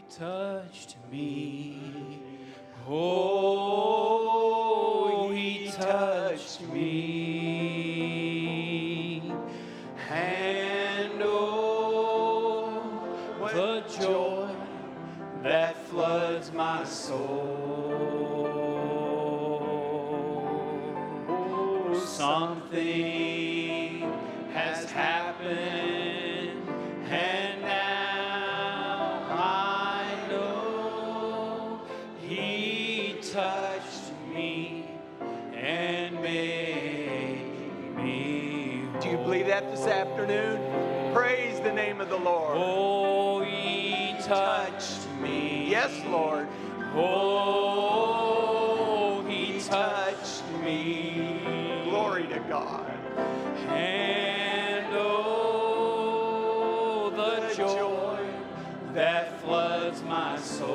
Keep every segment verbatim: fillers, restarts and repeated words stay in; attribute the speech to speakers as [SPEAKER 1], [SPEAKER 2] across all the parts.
[SPEAKER 1] touched me. Oh, he touched me. And oh, the joy that floods my soul. Oh, something has happened, and now I know he touched me and made me whole.
[SPEAKER 2] Do you believe that this afternoon? Praise the name of the Lord.
[SPEAKER 1] Oh, he touched me.
[SPEAKER 2] Yes, Lord.
[SPEAKER 1] Oh, he touched me.
[SPEAKER 2] Glory to God.
[SPEAKER 1] And oh, the joy that floods my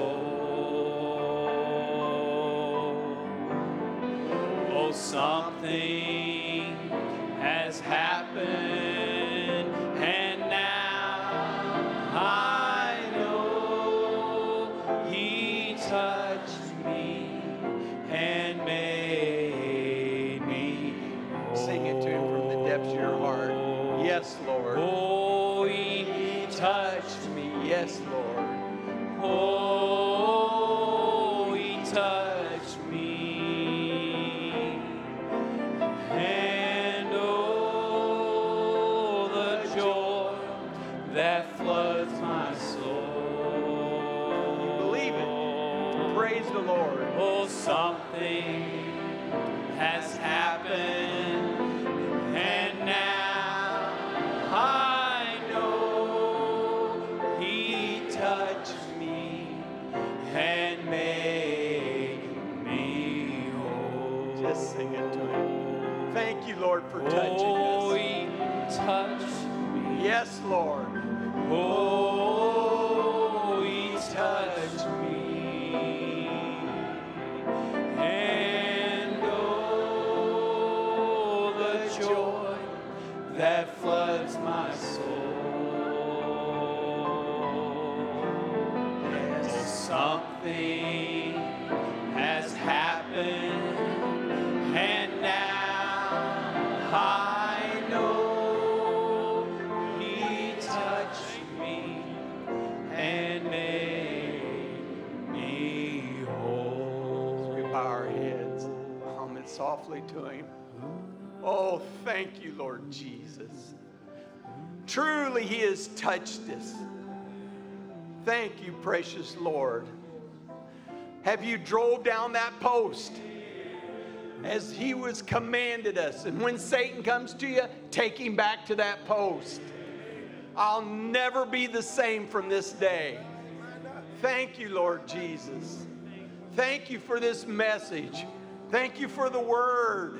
[SPEAKER 1] soul. Oh, something has happened, and now I know he touched me and made me whole.
[SPEAKER 2] Sing it to him from the depths of your heart. Yes, Lord.
[SPEAKER 1] Oh, he touched me.
[SPEAKER 2] Yes, Lord.
[SPEAKER 1] Oh, he touched me. And oh, the joy that floods my soul.
[SPEAKER 2] Believe it. Praise the Lord.
[SPEAKER 1] Oh, something has happened, and now I know he touched me and made me whole.
[SPEAKER 2] Just sing it to him. Thank you, Lord, for touching
[SPEAKER 1] Oh,
[SPEAKER 2] us.
[SPEAKER 1] he touched me.
[SPEAKER 2] Yes, Lord.
[SPEAKER 1] Oh, he touched me. And oh, the joy that floods my soul. Yes, something has happened, and now I know he touched me and made me whole.
[SPEAKER 2] We bow our heads, hum it softly to him. Oh, thank you, Lord Jesus. Truly, he has touched us. Thank you, precious Lord. Have you drove down that post as he was commanded us? And when Satan comes to you, take him back to that post. I'll never be the same from this day. Thank you, Lord Jesus. Thank you for this message. Thank you for the word.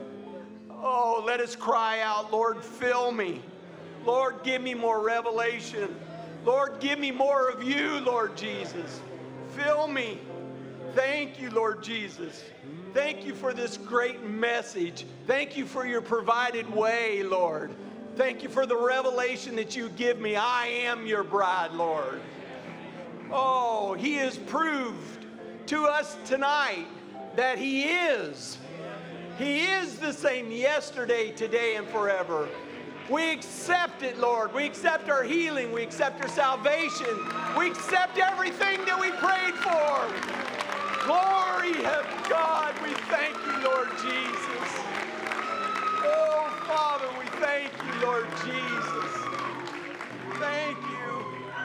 [SPEAKER 2] Oh, let us cry out, Lord, fill me. Lord, give me more revelation. Lord, give me more of you, Lord Jesus. Fill me. Thank you, Lord Jesus. Thank you for this great message. Thank you for your provided way, Lord. Thank you for the revelation that you give me. I am your bride, Lord. Oh, he has proved to us tonight that he is. He is the same yesterday, today, and forever. We accept it, Lord. We accept our healing. We accept our salvation. We accept everything that we prayed for. Glory to God. We thank you, Lord Jesus. Oh, Father, we thank you, Lord Jesus. Thank you.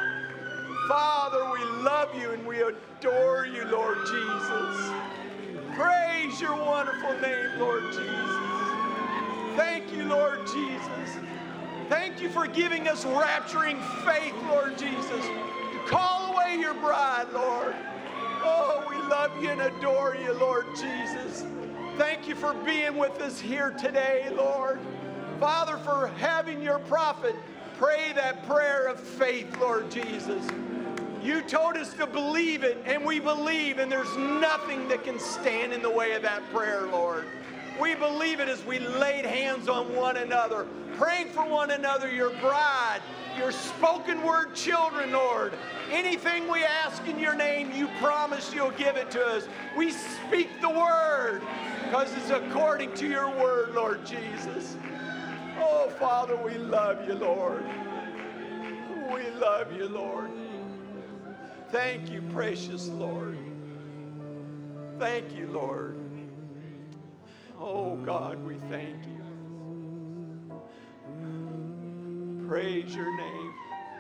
[SPEAKER 2] Father, we love you and we adore you, Lord Jesus. Praise your wonderful name, Lord Jesus. Thank you, Lord Jesus. Thank you for giving us rapturing faith, Lord Jesus, to call away your bride, Lord. Oh, we love you and adore you, Lord Jesus. Thank you for being with us here today, Lord. Father, for having your prophet pray that prayer of faith, Lord Jesus. You told us to believe it, and we believe, and there's nothing that can stand in the way of that prayer, Lord. We believe it as we laid hands on one another, praying for one another, your bride, your spoken word children, Lord. Anything we ask in your name, you promise you'll give it to us. We speak the word because it's according to your word, Lord Jesus. Oh, Father, we love you, Lord. We love you, Lord. Thank you, precious Lord. Thank you, Lord. Oh, God, we thank you. Praise your name.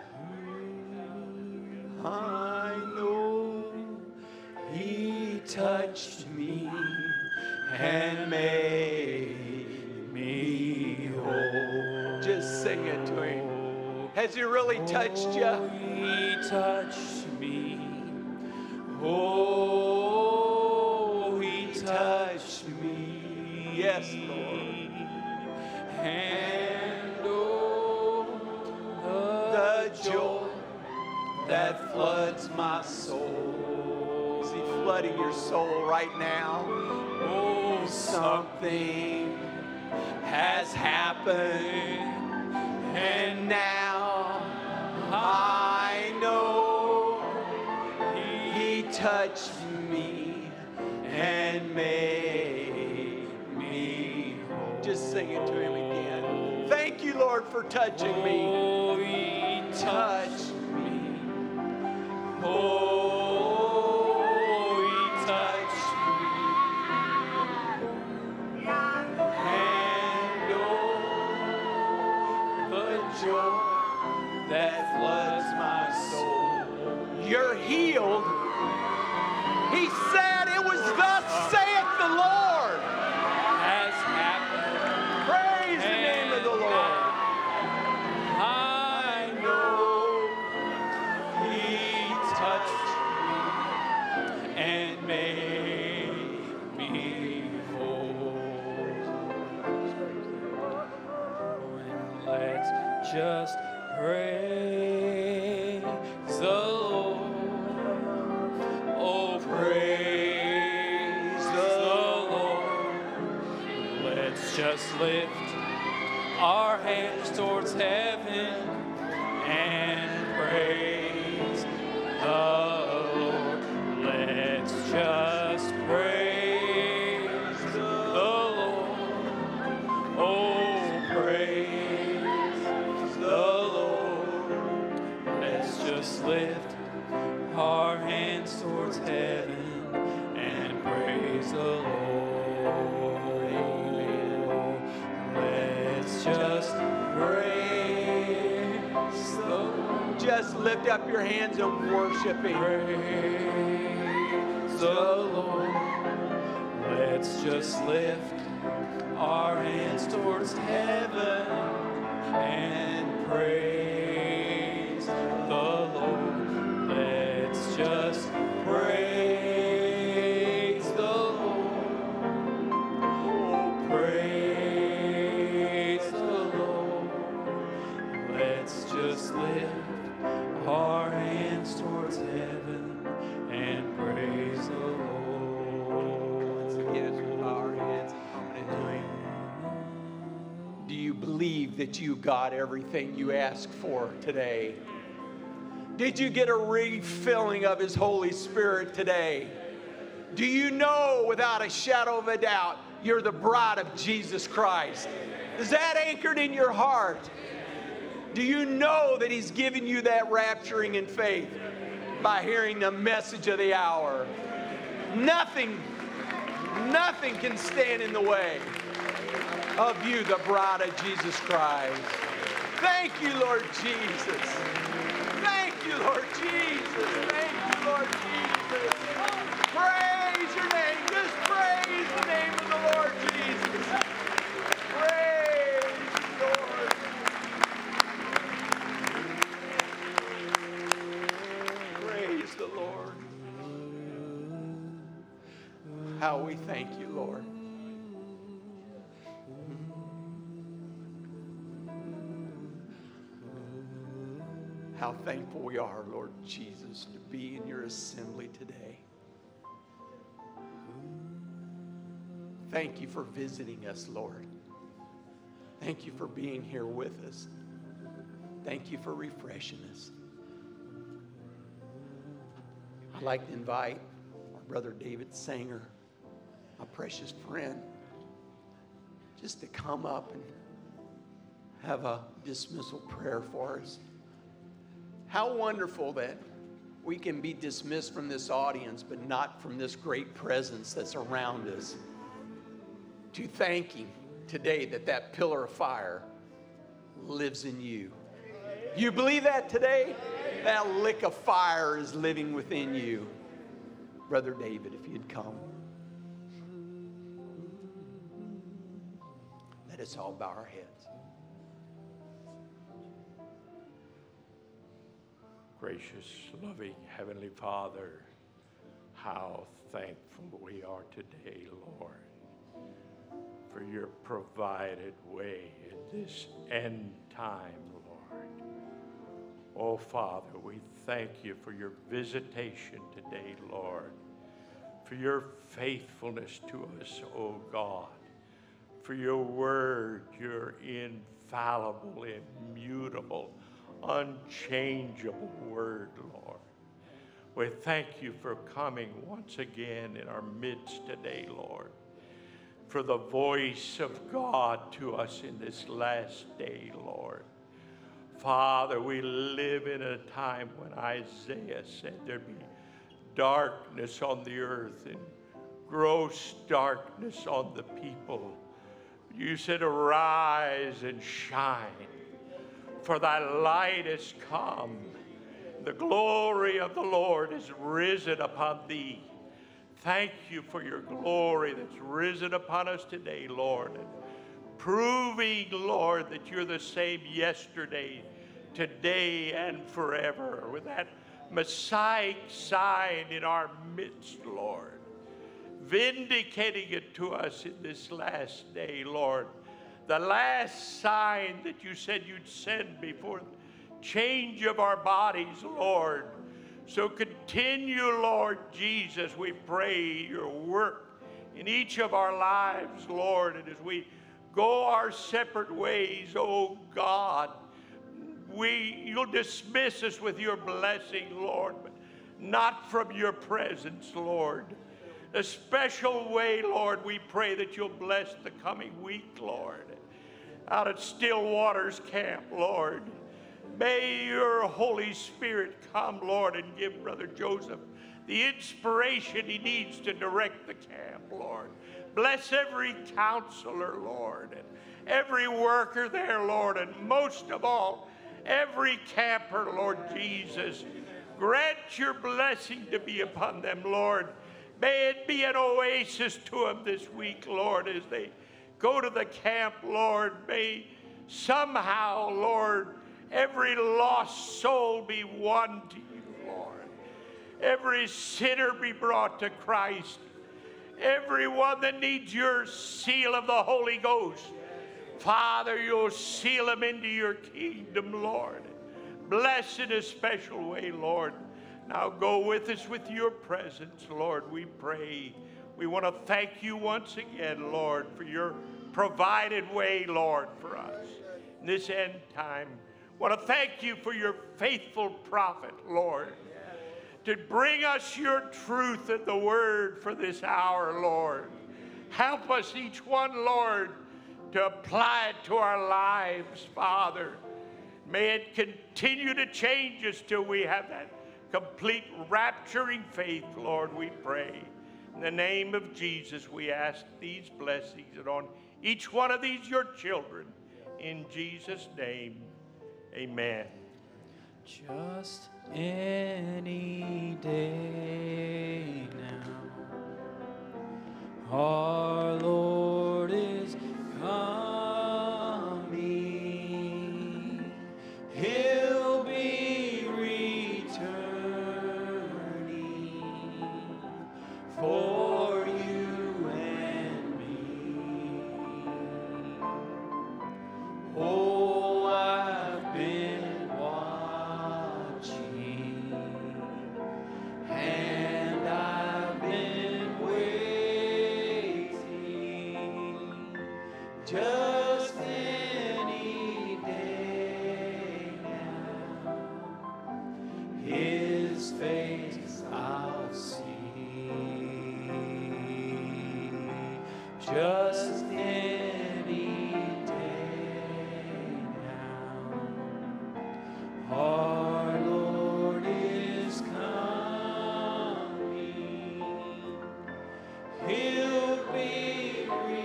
[SPEAKER 2] I know he touched me and made me whole. Just sing it to him. Has he really touched you?
[SPEAKER 1] He touched me. Oh, he touched me.
[SPEAKER 2] Yes, Lord.
[SPEAKER 1] And oh, the joy that floods my soul.
[SPEAKER 2] Is he flooding your soul right now?
[SPEAKER 1] Oh, something has happened, and now I know he touched me and made me whole.
[SPEAKER 2] Just sing it to him again. Thank you, Lord, for touching me.
[SPEAKER 1] Oh, he touched me. Oh, he touched me. And oh, the joy that floods my soul.
[SPEAKER 2] You're healed. He said it was thus saith the Lord.
[SPEAKER 1] Has happened.
[SPEAKER 2] Praise the name of the Lord.
[SPEAKER 1] I know he touched me and made me whole. And let's just praise the Lord. Oh, praise the Lord. Let's just lift our hands towards heaven and praise the Lord. Let's just praise the Lord. Oh, praise the Lord. Let's just lift our hands towards heaven and praise the Lord. Let's just praise the Lord.
[SPEAKER 2] Just lift up your hands and worship him.
[SPEAKER 1] Praise the Lord. Let's just lift our hands towards heaven and praise the Lord. Let's just praise the Lord. Oh, praise the Lord. Let's just lift our hands towards heaven and praise the Lord.
[SPEAKER 2] Again, as we bow our heads and come into him. Do you believe that you got everything you asked for today? Did you get a refilling of his Holy Spirit today? Do you know without a shadow of a doubt you're the bride of Jesus Christ? Is that anchored in your heart? Do you know that he's given you that rapturing in faith by hearing the message of the hour? Nothing, nothing can stand in the way of you, the bride of Jesus Christ. Thank you, Lord Jesus. Thank you, Lord Jesus. Thank you, Lord Jesus. Praise your name. Just praise the name of the Lord Jesus. Praise you, Lord. Praise the Lord. How we thank you, Lord. How thankful we are, Lord Jesus, to be in your assembly today. Thank you for visiting us, Lord. Thank you for being here with us. Thank you for refreshing us. I'd like to invite our brother David Sanger, my precious friend, just to come up and have a dismissal prayer for us. How wonderful that we can be dismissed from this audience, but not from this great presence that's around us. To thank Him today that that pillar of fire lives in you. You believe that today? That lick of fire is living within you. Brother David, if you'd come. Let us all bow our heads.
[SPEAKER 1] Gracious, loving Heavenly Father, how thankful we are today, Lord, for your provided way in this end time, Lord. Oh, Father, we thank you for your visitation today, Lord, for your faithfulness to us, oh God, for your word, your infallible, immutable, unchangeable word, Lord. We thank you for coming once again in our midst today, Lord, for the voice of God to us in this last day, Lord. Father, we live in a time when Isaiah said there'd be darkness on the earth and gross darkness on the people. You said, arise and shine, for thy light is come. The glory of the Lord is risen upon thee. Thank you for your glory that's risen upon us today, Lord. And proving, Lord, that you're the same yesterday, today, and forever. With that Messiah sign in our midst, Lord. Vindicating it to us in this last day, Lord. The last sign that you said you'd send before the change of our bodies, Lord. So continue, Lord Jesus, we pray your work in each of our lives, Lord. And as we go our separate ways, oh God, we, you'll dismiss us with your blessing, Lord, but not from your presence, Lord. A special way, Lord, we pray that you'll bless the coming week, Lord. Out at Stillwater's camp, Lord. May your Holy Spirit come, Lord, and give Brother Joseph the inspiration he needs to direct the camp, Lord. Bless every counselor, Lord, and every worker there, Lord, and most of all, every camper, Lord Jesus. Grant your blessing to be upon them, Lord. May it be an oasis to them this week, Lord, as they go to the camp, Lord. May somehow, Lord, every lost soul be won to you, Lord. Every sinner be brought to Christ. Everyone that needs your seal of the Holy Ghost, Father, you'll seal them into your kingdom, Lord. Bless in a special way, Lord. Now go with us with your presence, Lord, we pray. We want to thank you once again, Lord, for your provided way, Lord, for us in this end time. I want to thank you for your faithful prophet, Lord, to bring us your truth and the word for this hour, Lord. Help us each one, Lord, to apply it to our lives, Father. May it continue to change us till we have that complete rapturing faith, Lord, we pray. In the name of Jesus, we ask these blessings and on each one of these your children. In Jesus' name, amen.
[SPEAKER 3] Just any day now, our Lord is coming. He'll be returning for you and me. Oh, I've been watching I'll see. Just any day now, our Lord is coming. He'll be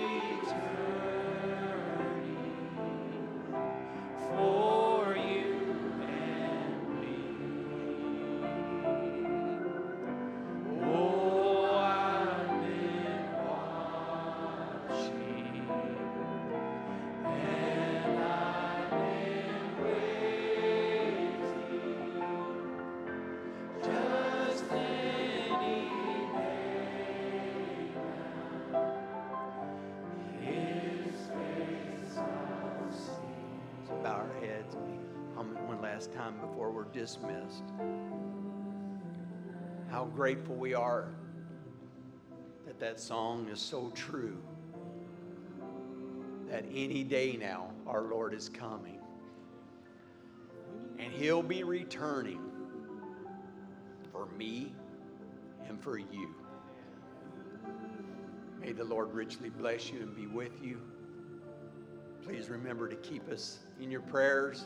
[SPEAKER 3] returning for you and me. Oh, I've been watching, and I've been waiting. Just any day now, His face I'll see.
[SPEAKER 2] So bow our heads and we hum it one last time before we're dismissed. How grateful we are that that song is so true. That any day now our Lord is coming. And He'll be returning for me and for you. May the Lord richly bless you and be with you. Please remember to keep us in your prayers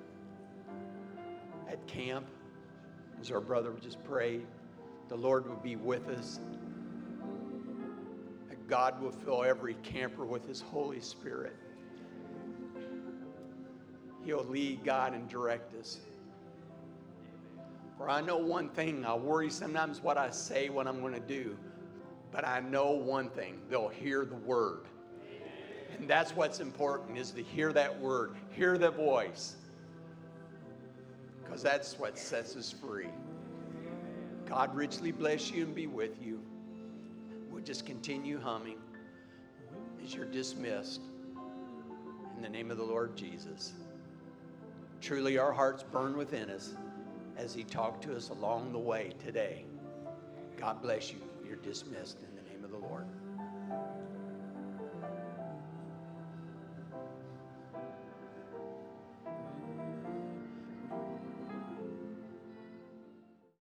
[SPEAKER 2] at camp. As our brother just prayed, the Lord will be with us. That God will fill every camper with His Holy Spirit. He'll lead, guide, and direct us. For I know one thing, I worry sometimes what I say, what I'm going to do. But I know one thing, they'll hear the word. And that's what's important, is to hear that word, hear the voice. Because that's what sets us free. God richly bless you and be with you. We'll just continue humming as you're dismissed. In the name of the Lord Jesus. Truly our hearts burn within us as He talked to us along the way today. God bless you. You're dismissed in the name of the Lord.